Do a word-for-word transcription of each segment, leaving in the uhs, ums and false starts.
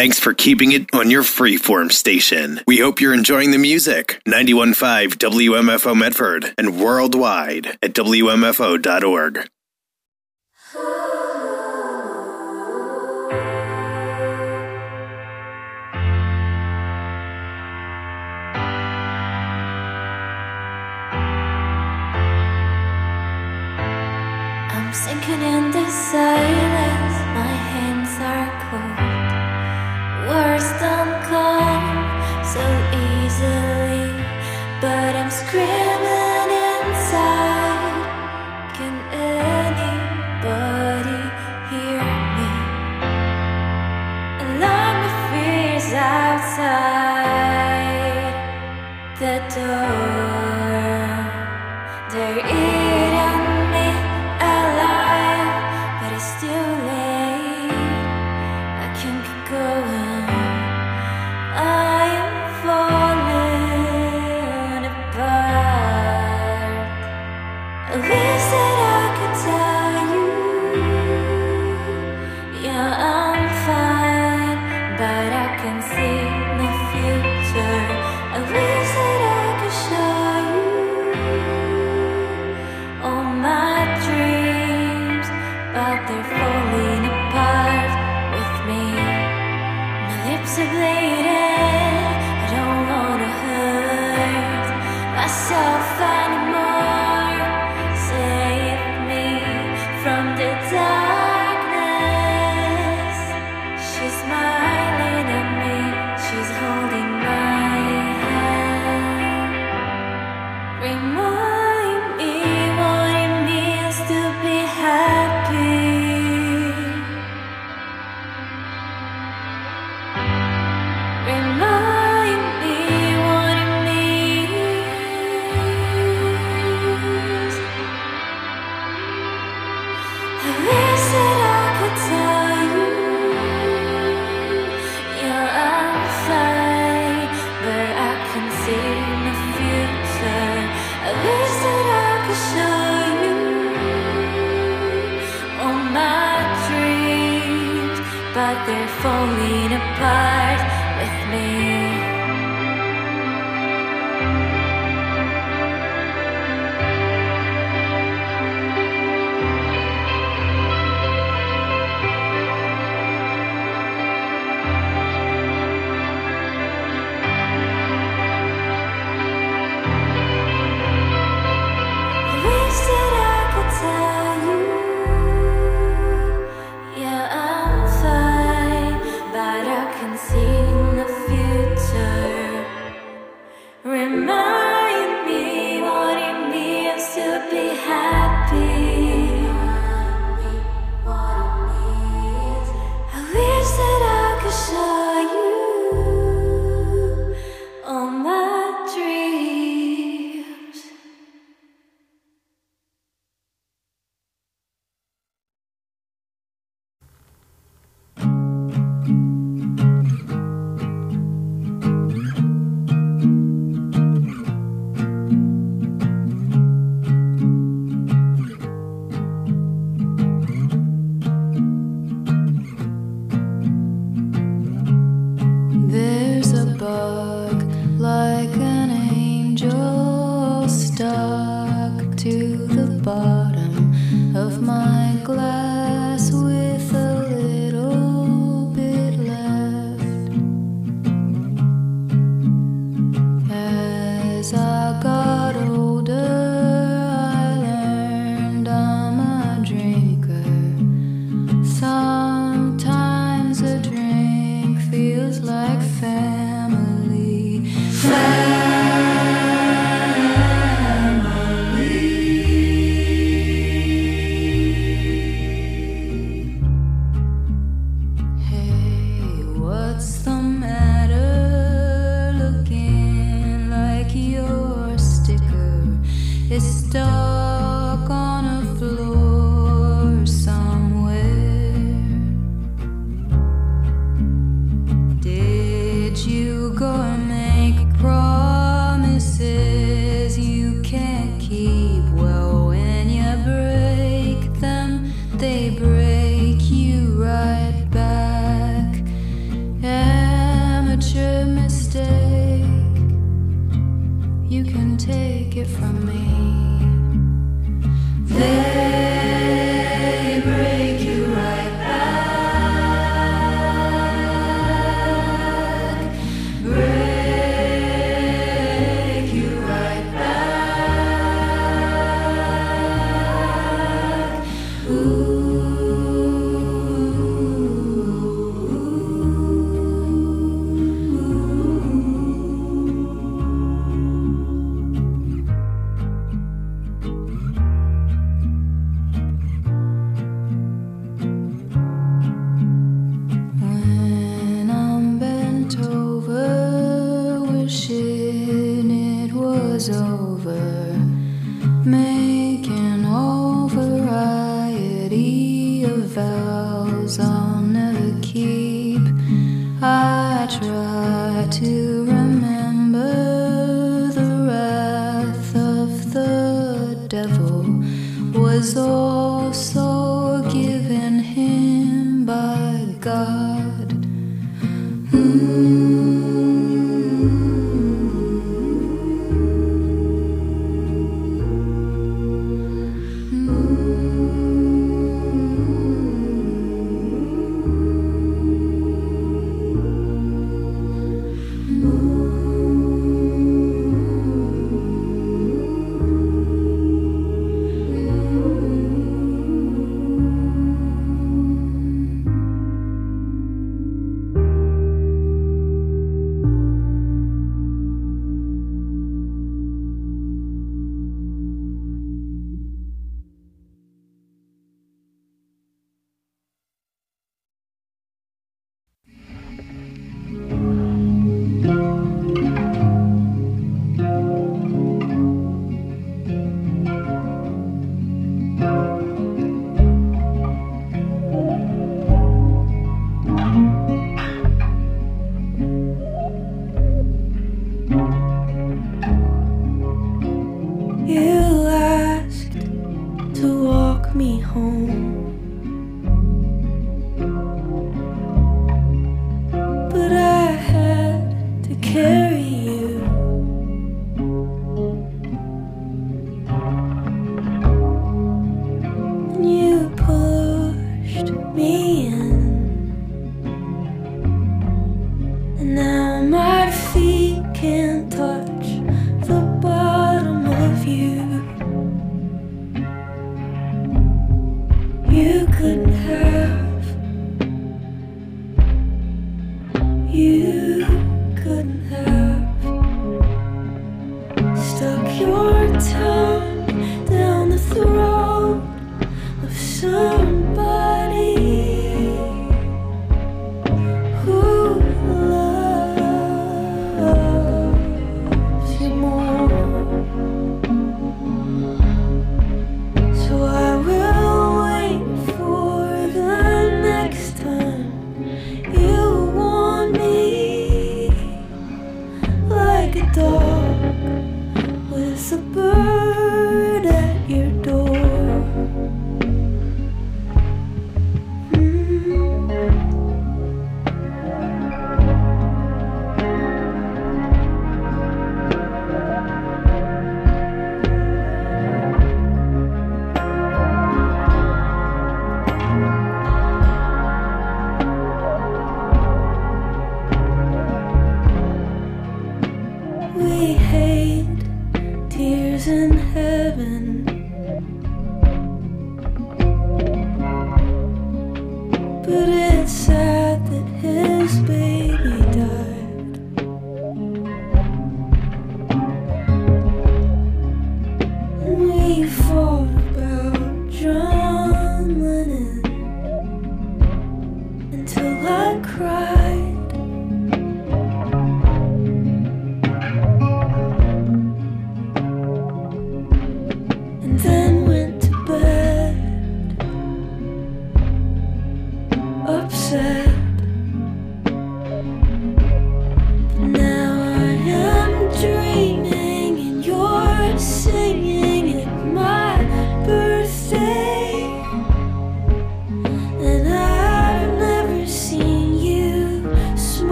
Thanks for keeping it on your freeform station. We hope you're enjoying the music. ninety-one point five W M F O Medford and worldwide at W M F O dot org. I'm sinking in the silence, my hands are cold. Words don't come so easily, but I'm screaming inside. Can anybody hear me? Alarm my fears outside the door. They're eating me alive, but it's too late. I can't keep going. I am falling apart. I wish that I could tell you, yeah, I'm fine, but I can see no future. I wish that I could show you all my dreams, but they're falling apart with me. My lips are bleeding, I don't wanna hurt myself anymore. Save me from the darkness. She's smiling at me, she's holding my hand. Remind me what it means to be happy. Remind me what it means. I wish that I could tell you, yeah, I'm fine, but I can see no future. I wish that I could show you all my dreams, but they're falling apart with me. I wish that I could tell you, yeah, I'm fine, but I can see no future. Remind me what it means to be happy. I wish that I could show you all my dreams. There's a bug like an angel stuck to the bottom of my glass with a little bit left. As I got older, I learned I'm a drinker. Sometimes a drink feels like family. Hey, what's the matter? Looking like your sticker is stuck on a floor somewhere. Did you go and make promises you can't keep? Well, when you break them, they break you right back. from me. They break you right back, break you right back. Ooh. Over, making all variety of vows I'll never keep. I try to remember the wrath of the devil was also given him by God. Mm.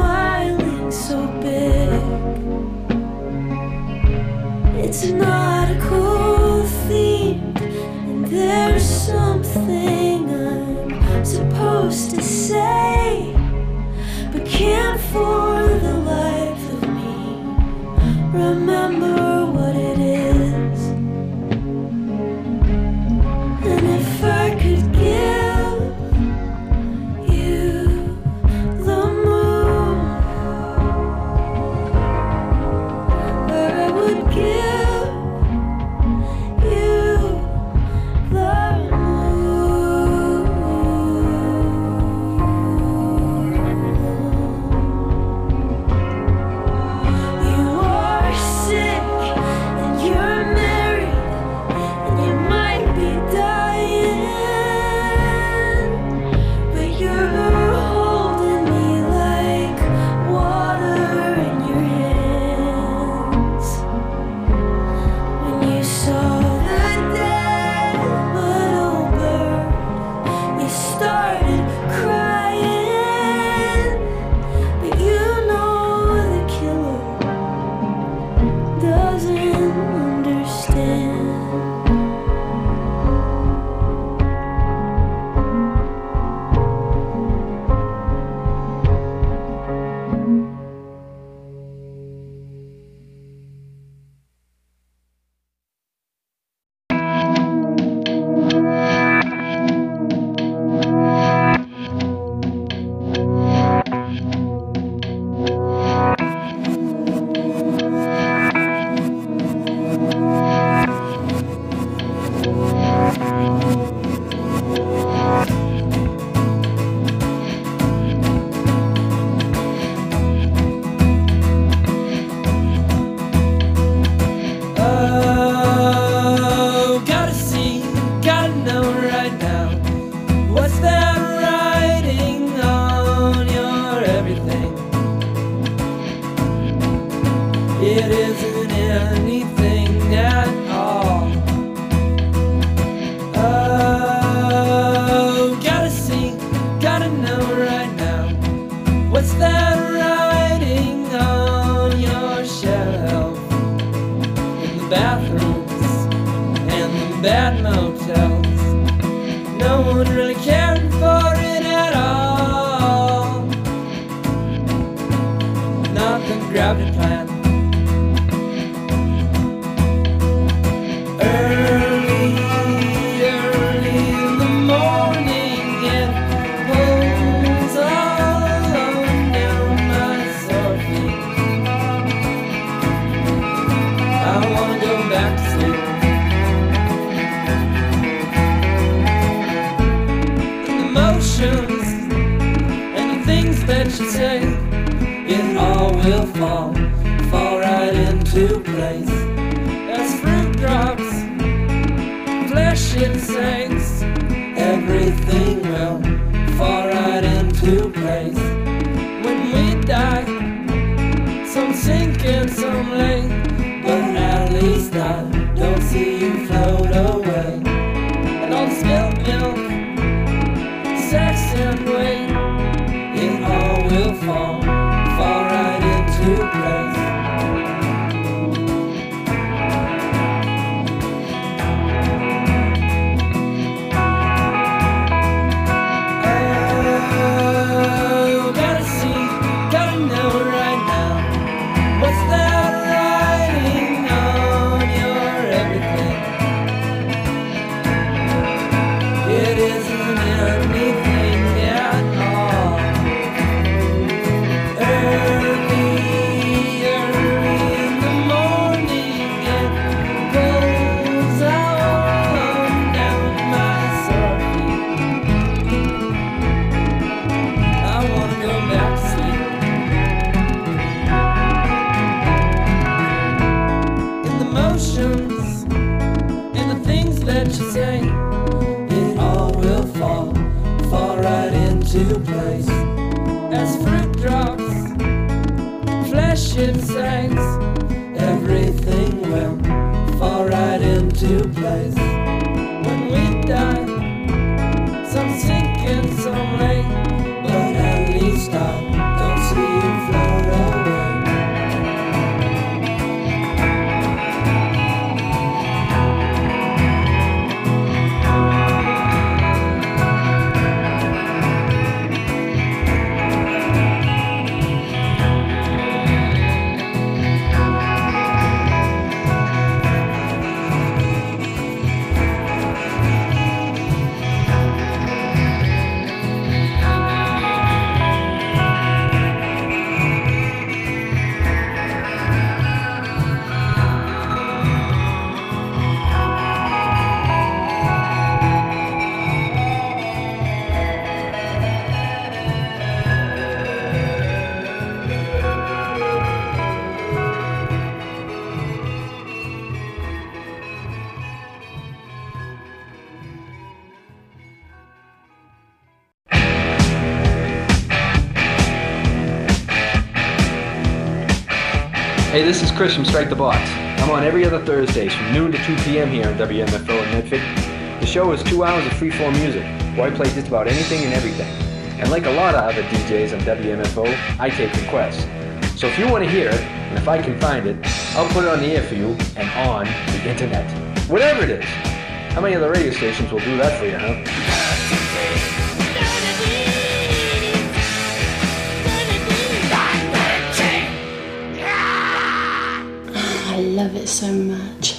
It's not bad motels. No one really cared for it at all. Not the gravity plan. Early, early in the morning, it pulls all on down my sore feet. I wanna go back to sleep. And the things that you say, it all will fall, fall right into place. As fruit drops, flesh it sinks, everything will fall right into place. When we die, some sink and some lay, but at least I don't see you float away. And all the spilled milk, sex and weight, it all will fall, fall right into place. Oh, gotta see, gotta know right now, what's that writing on your everything? It isn't anything at all. Early, early in the morning, it pulls on down my sore feet. I wanna go back to sleep. In the motions, and the things that you say, it all will fall, fall right into place. As fruit drops, flesh it sinks, everything will fall right into place. When we die, some sink and some lay, but at least I don't see you float away. Hey, this is Chris from Strike the Box. I'm on every other Thursdays from noon to two p.m. here on W M F O in Medford. The show is two hours of free-form music, where I play just about anything and everything. And like a lot of other D Js on W M F O, I take requests. So if you want to hear it, and if I can find it, I'll put it on the air for you and on the internet. Whatever it is. How many other radio stations will do that for you, huh? I love it so much.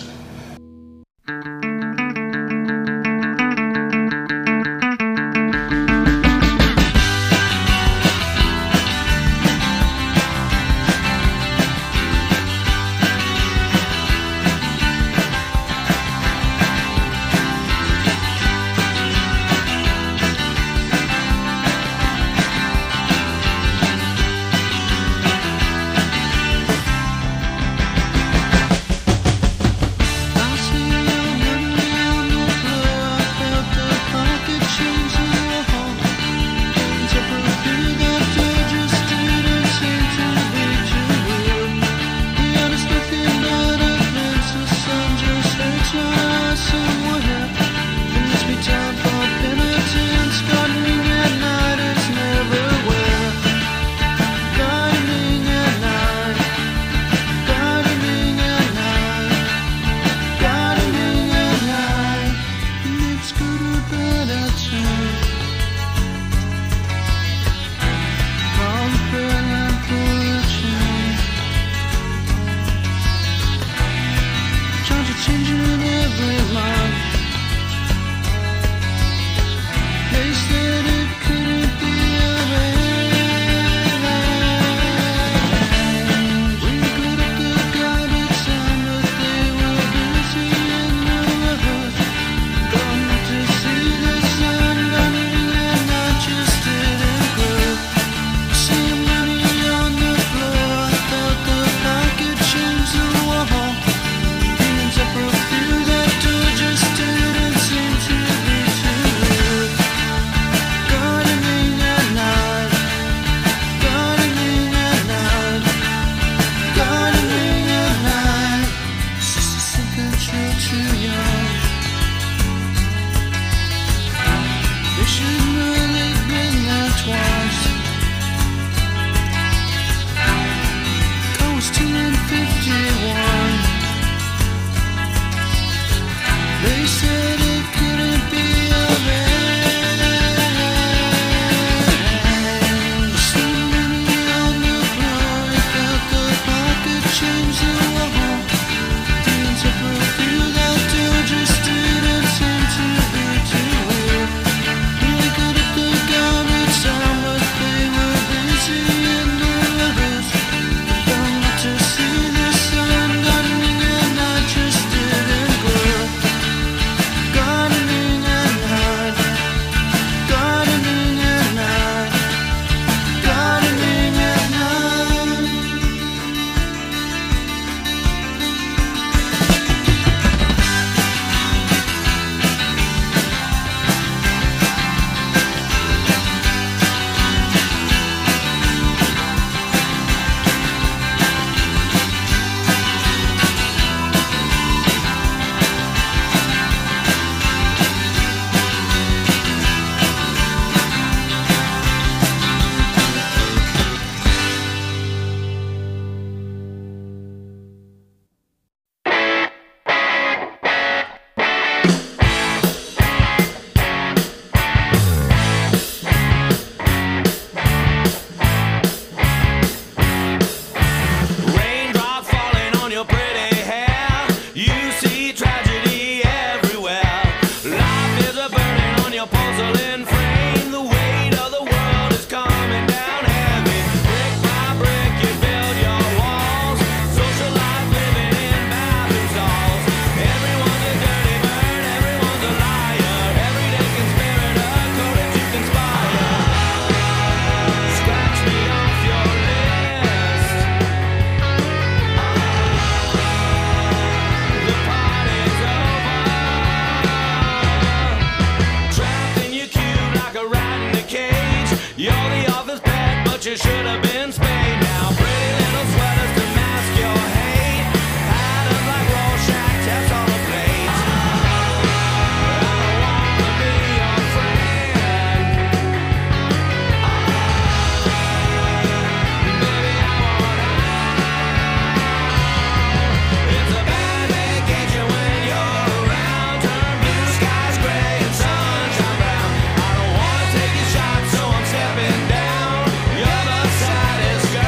but you should have been spayed. Now pretty little sweaters to mask your hate. Patterns like Rorschach tests on a plate. I don't wanna be your friend. Baby, I want out. It's a bad vacation when you're around. Turn blue skies gray and sunshine brown. I don't wanna take your shot, so I'm stepping down. You're the saddest girl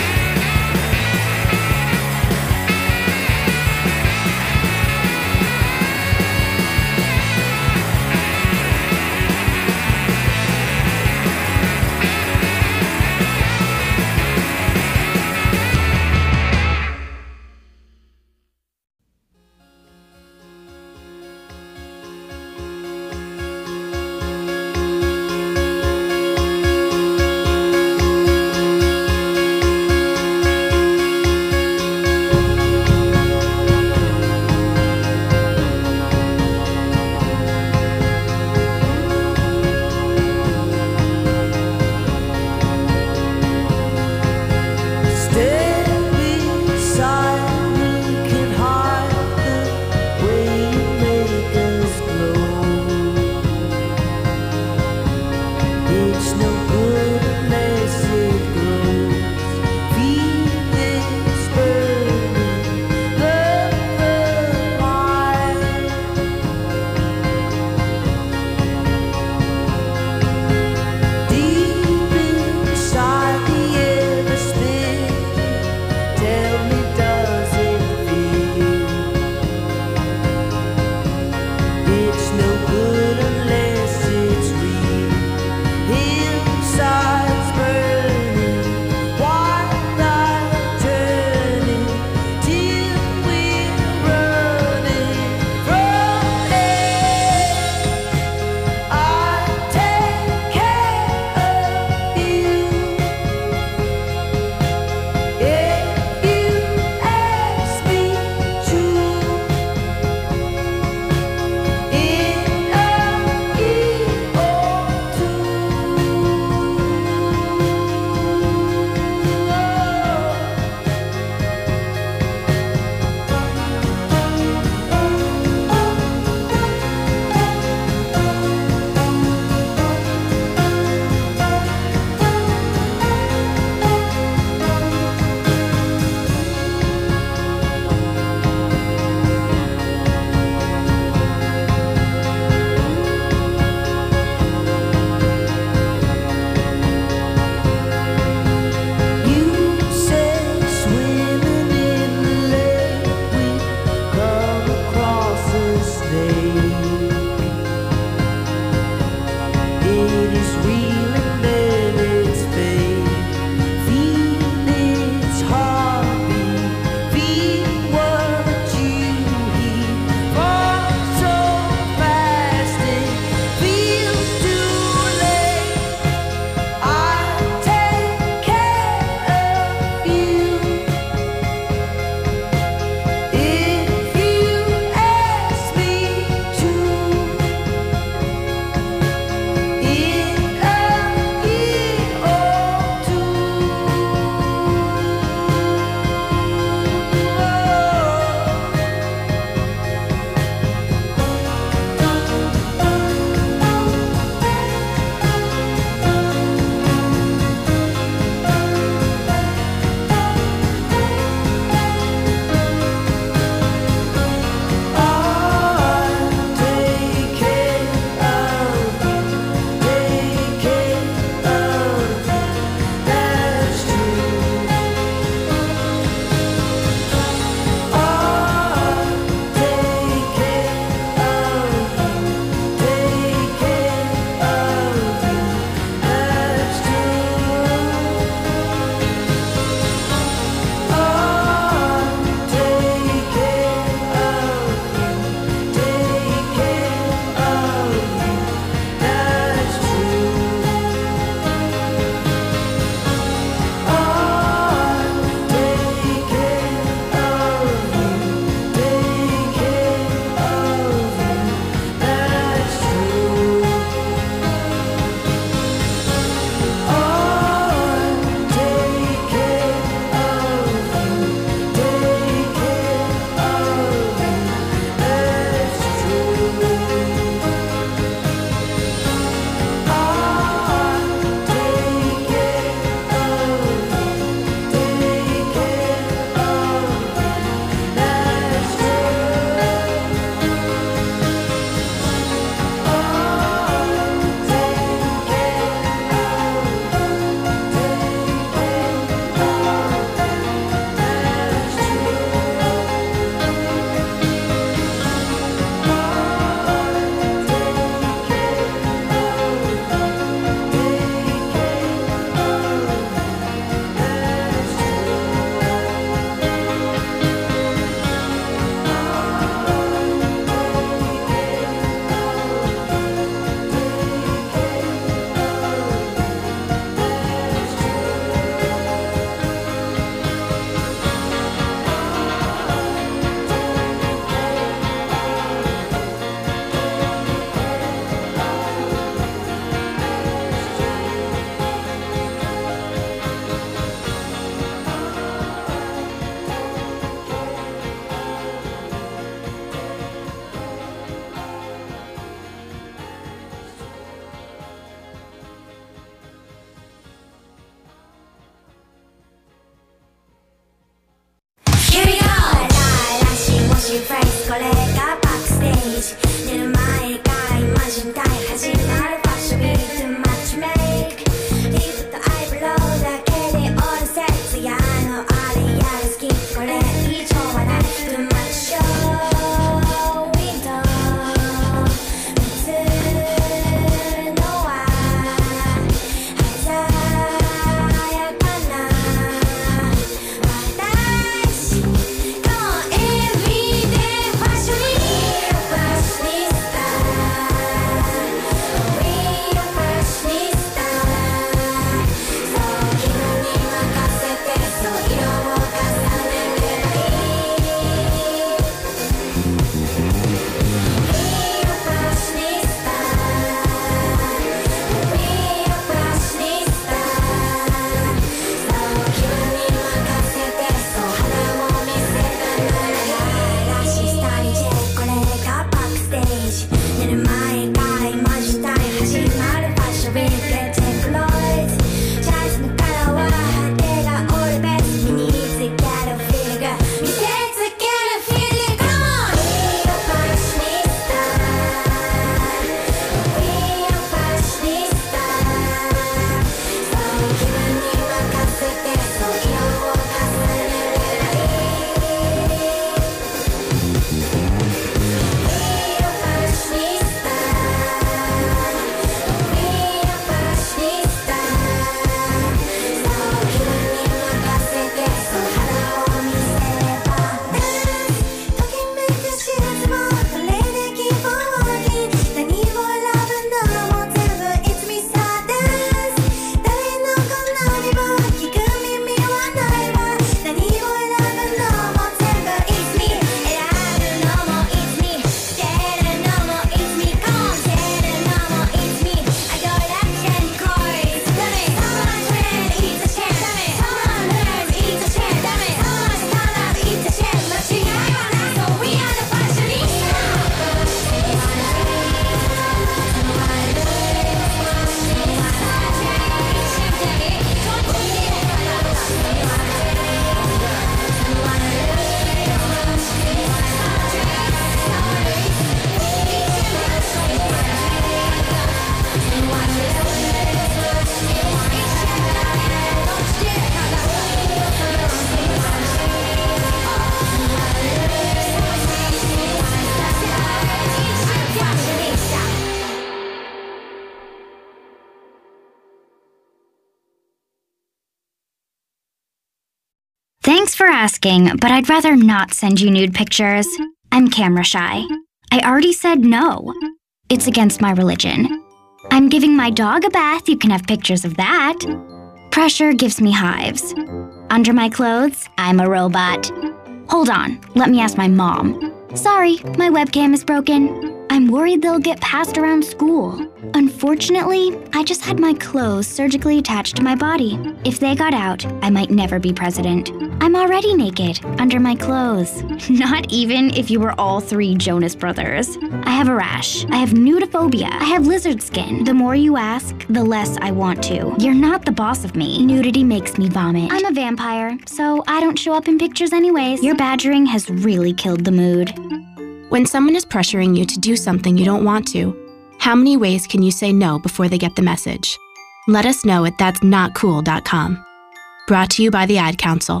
Thanks for asking, but I'd rather not send you nude pictures. I'm camera shy. I already said no. It's against my religion. I'm giving my dog a bath, you can have pictures of that. Pressure gives me hives. Under my clothes, I'm a robot. Hold on, let me ask my mom. Sorry, my webcam is broken. I'm worried they'll get passed around school. Unfortunately, I just had my clothes surgically attached to my body. If they got out, I might never be president. I'm already naked, under my clothes. Not even if you were all three Jonas Brothers. I have a rash. I have nudophobia. I have lizard skin. The more you ask, the less I want to. You're not the boss of me. Nudity makes me vomit. I'm a vampire, so I don't show up in pictures anyways. Your badgering has really killed the mood. When someone is pressuring you to do something you don't want to, how many ways can you say no before they get the message? Let us know at that's not cool dot com. Brought to you by the Ad Council.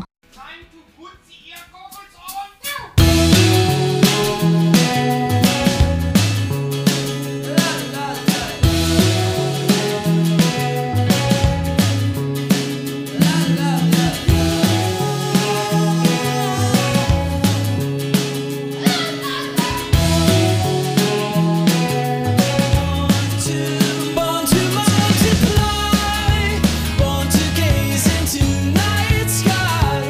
Born to multiply, born to gaze into night sky.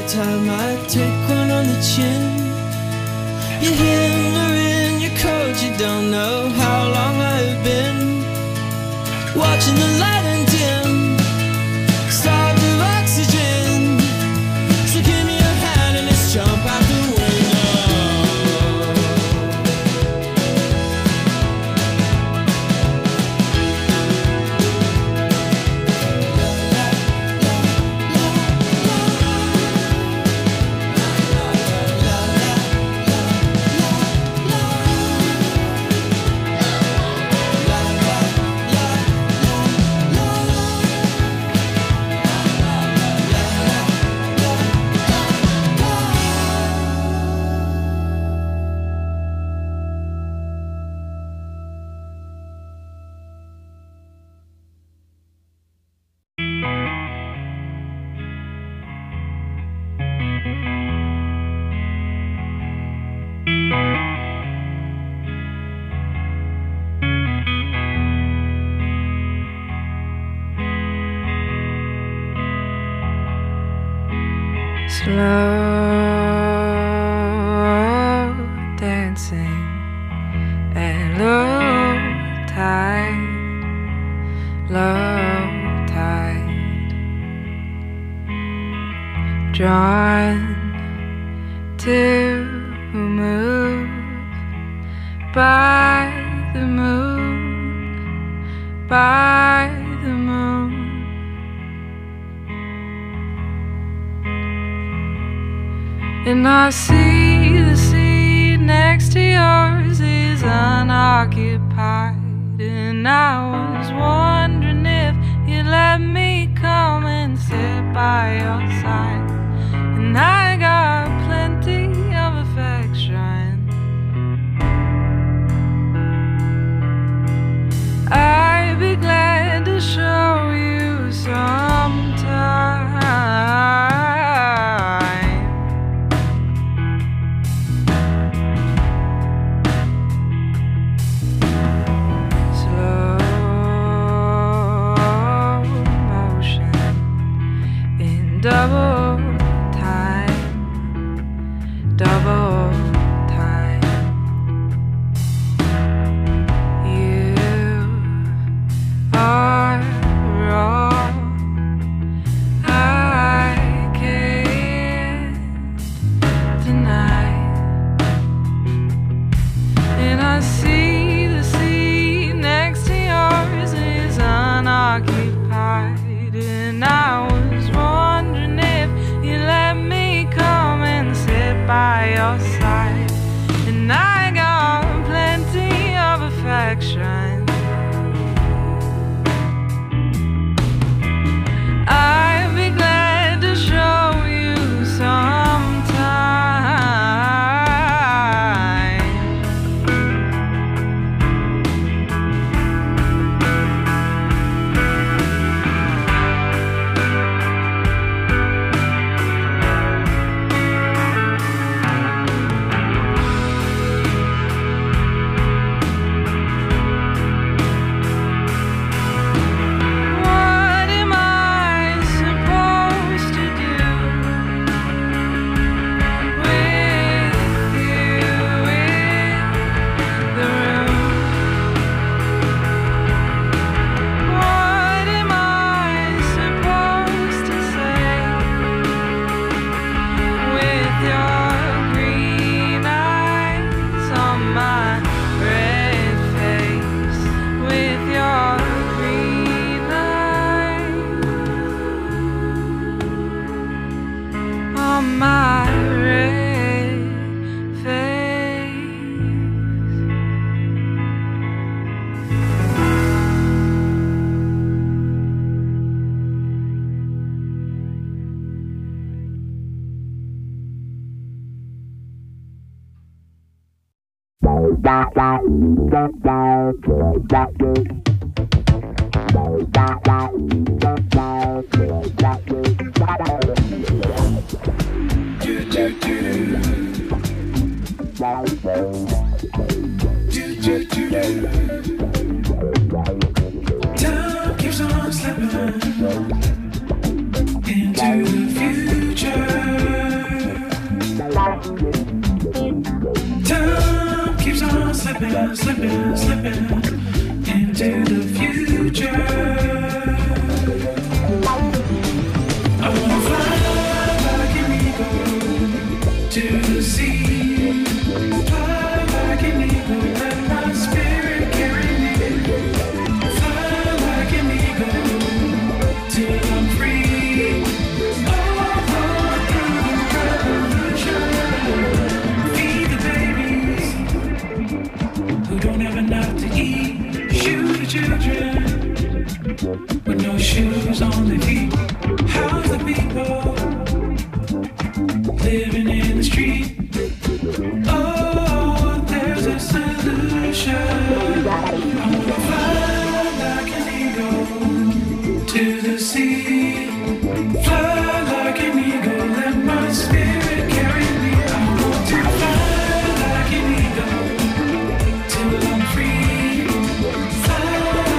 time I take one on the chin. You're hindering your coat, you don't know how long I've been watching the light and dim, starved of oxygen. So give me your hand and let's jump out the window. Slow dancing and low tide, low tide, drawn to move by the moon, by the moon. And I see the seat next to yours is unoccupied. And I was wondering if you'd let me come and sit by your side. And I got plenty of affection. I'd be glad to show you sometime. Double time, double time. You are wrong. I can't deny. And I see the seat next to yours is unoccupied. And I was wondering if you let me come and sit by your side. And I got plenty of affection. I'd be glad to show you sometime. What am I supposed to do with you in the room? What am I supposed to say with your green eyes on my red face? With your green eyes on my red face. Time keeps on slipping into the future. slipping, slipping, slipping into the future. I wanna fly like an eagle to the sea. Fly like an eagle, let my spirit carry me. Fly like an eagle till I'm free. Oh, oh, through the revolution. Feed the babies who don't have enough to eat. Shoot the children with no shoes on their feet. How's the people living in the street? Oh, there's a solution. I wanna fly like an eagle to the sea. Fly like an eagle, let my spirit carry me. I want to fly like an eagle till I'm free. Fly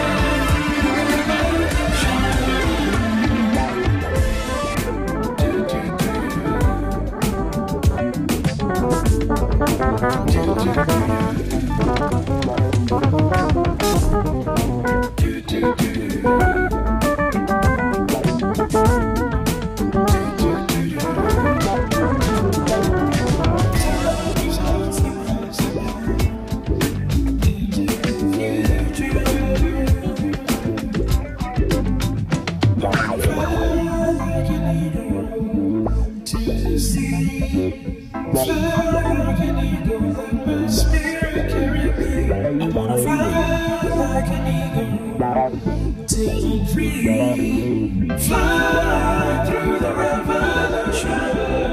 through the revolution.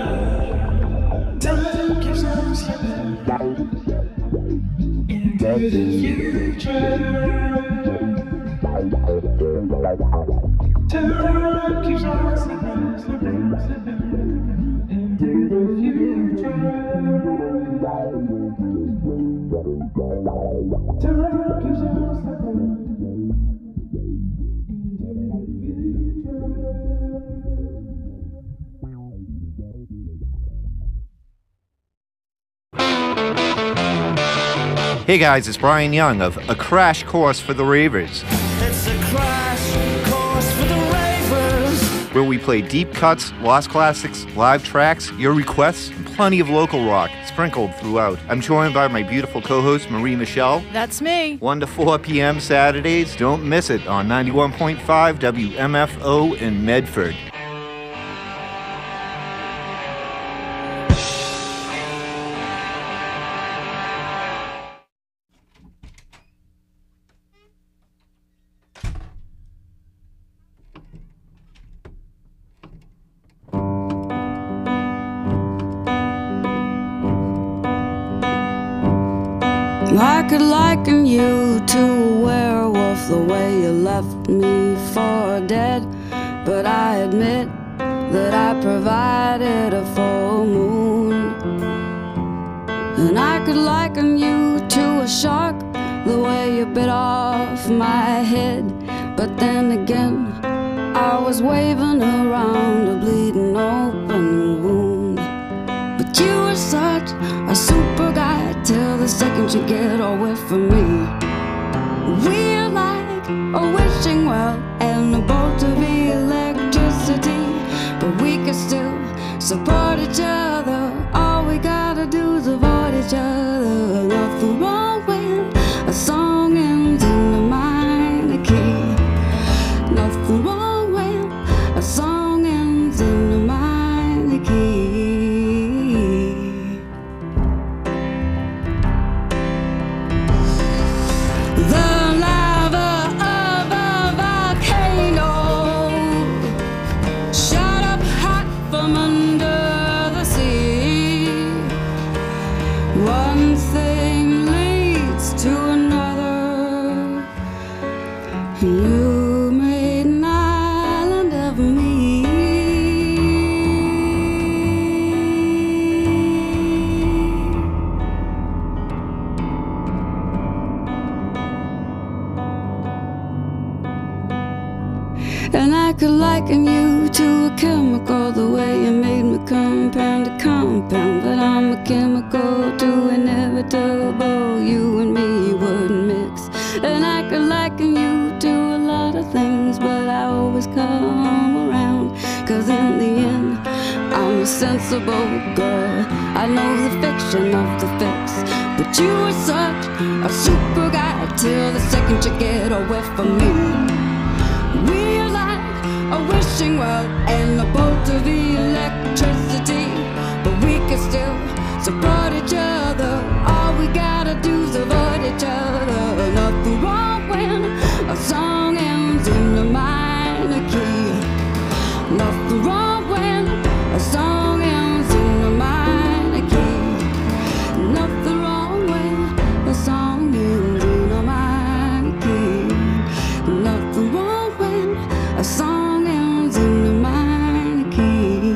Time keeps on slipping into the future. Time keeps on slipping, slipping, slipping into the future. Time keeps on slipping. Hey guys, it's Brian Young of A Crash Course for the Ravers. It's a crash course for the ravers. Where we play deep cuts, lost classics, live tracks, your requests, and plenty of local rock sprinkled throughout. I'm joined by my beautiful co-host Marie Michelle. That's me. one to four p.m. Saturdays. Don't miss it on ninety-one point five W M F O in Medford. I could liken you to a werewolf, the way you left me for dead. But I admit that I provided a full moon. And I could liken you to a shark, the way you bit off my head. But then again, I was waving around a bleeding open wound. But you were such a super guy till the second you get away from me. We're like a wishing well and a bolt of electricity, but we can still support each other. All we gotta do is avoid each other. Nothing wrong with a song ends in a minor key. Nothing wrong with a song ends in a minor key. You made an island of me. And I could liken you to a chemical, the way you made me compound to compound. But I'm a chemical too inevitable, you and me a sensible girl. I know the fiction of the fix, but you were such a super guy till the second you get away from me. We're like a wishing well and a bolt of electricity, but we can still support each other. All we gotta do is avoid each other. Nothing wrong when a song ends in a minor key. Nothing wrong when a song ends in a minor key. Nothing wrong when a song ends in a minor key. Nothing wrong when a song ends in a minor key.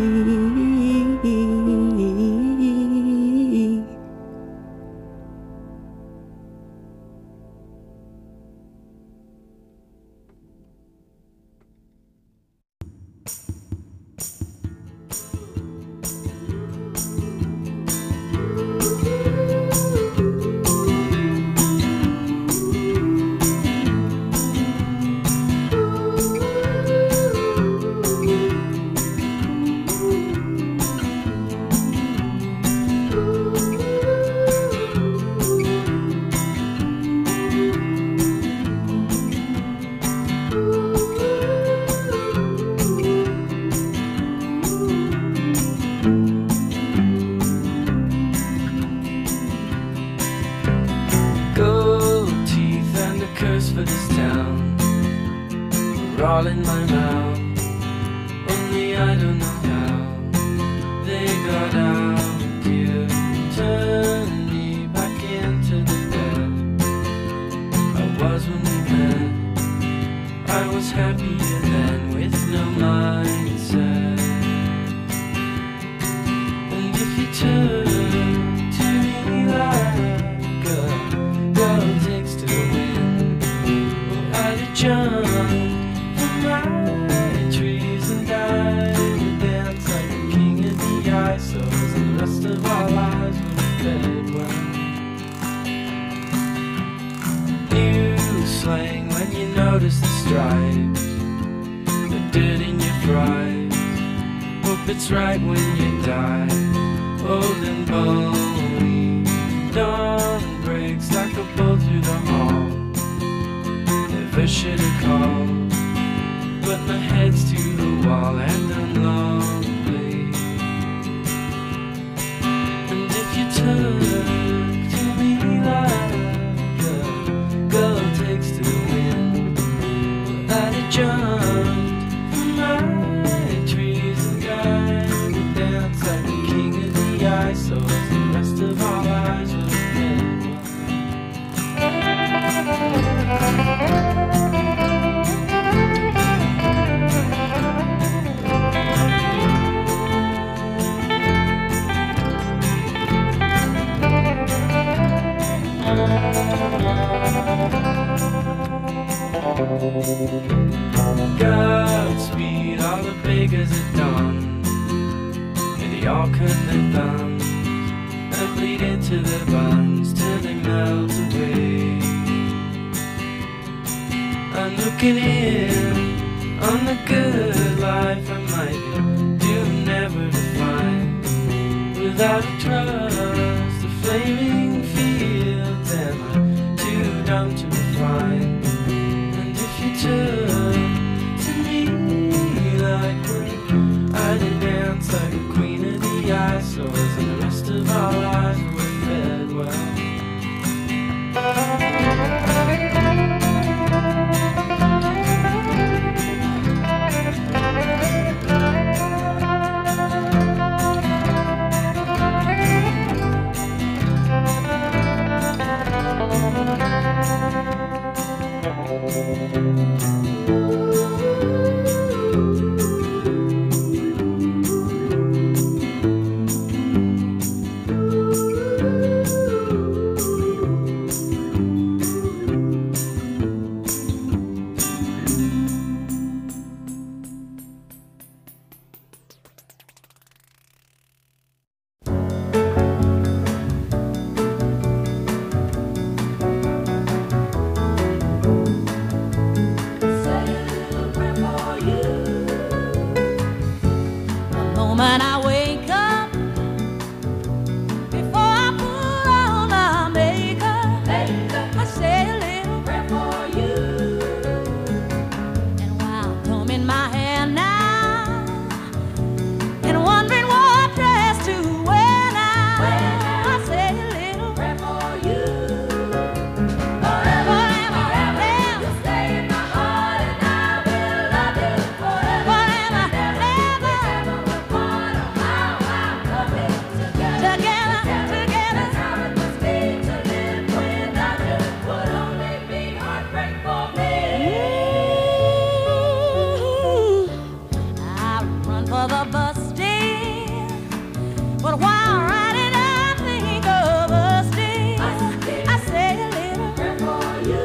Gold teeth and a curse for this town are all in my mouth. Only I don't know how they got out. You turned me back into the bed I was when we met. I was happier then with no mindset. And if you turn to me like a girl takes to the wind, well, I'd have jumped from my trees and died and danced like a king in the ice. So the rest of our lives would have fed well. New slang when you notice the stripes, the dirt in your fries. Hope it's right when you die, old and bony. Dawn breaks like a bolt through the hall. Never should have called, but my head's to the wall and I'm lonely. And if you turn to me like a girl takes to the wind, well, I'd have jumped from my trees and died and danced like a king in the ice. So the rest of our lives would have been Godspeed, all the beggars at dawn, and they all cut their thumbs and bleed into their buns till they melt away. I'm looking in on the good life I might do never to find without a trust, the flaming fields am I too dumb to refine. And if you turn to me like when I'd dance like a queen of the ice, so as the rest of our lives were fed well. But while riding, I think of us still. I say a little prayer for you.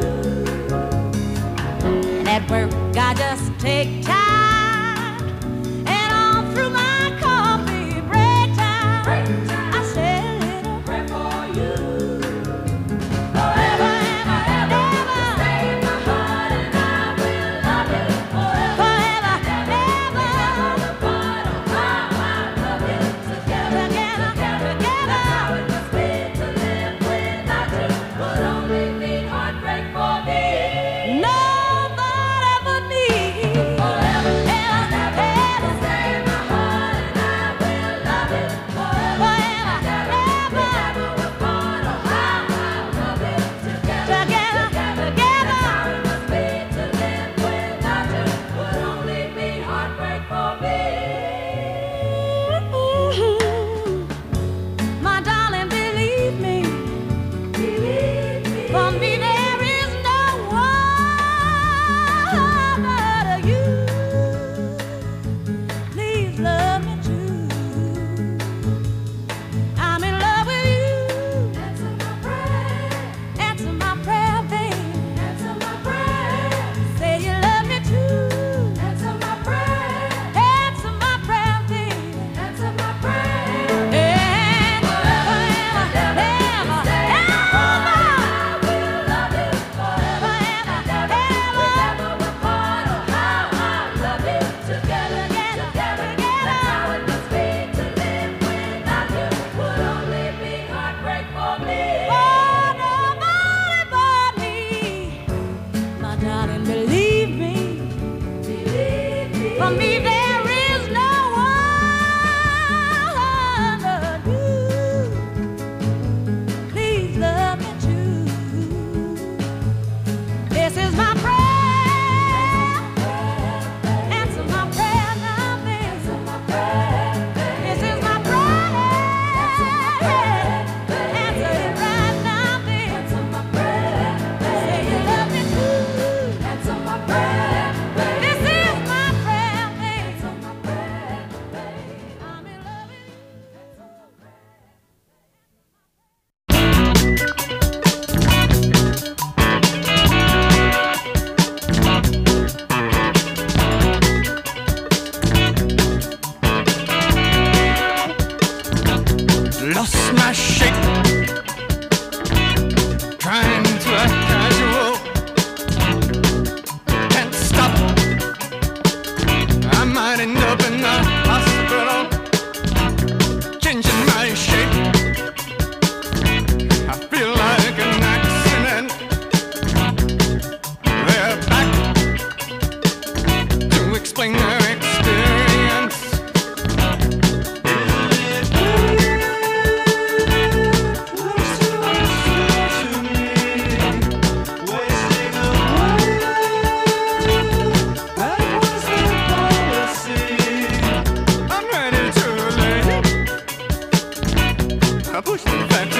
And at work, I just take time. And all through my coffee break time, I say a little prayer for you. Forever and ever, stay in my heart, and I will love you forever. Forever and ever, apart, oh, how I love you. Together, together, together. How it must be to live without you. Would only be heartbreak for me. Nobody but me. Forever and ever, stay in my heart, and I will love you forever. Forever and ever, apart, oh, how I love you. Together, together, together. How it must be to live without you. Would only be heartbreak for me. My darling, believe me. Believe me. For me, there is no one but you. Please love me too. I'm in love with you. Answer my prayer. Answer my prayer, babe. Answer my prayer. Say you love me too. Answer my prayer. Answer my prayer, babe. Answer my prayer. And forever, ever, ever, ever. I will love you forever, ever, ever, apart. Oh, how I love you. Together, together, together. How it must be to live without you. Would only be heartbreak for me. Oh, nobody but me. My darling, believe me. Believe me. For me, there is no one but you. Please love me too. This is my prayer. Answer my prayer now, baby. Answer my prayer. This is my prayer. Answer it right now, baby. Answer my prayer. Say you love me too. Answer my prayer. This is my prayer, baby. Answer my prayer, baby. I'm in love with you. Lost my shape, trying to act casual. Can't stop. I might end up in the hospital, changing my shape. I feel like an accident. They're back to explain their experience. I'm ready to lay. I push them back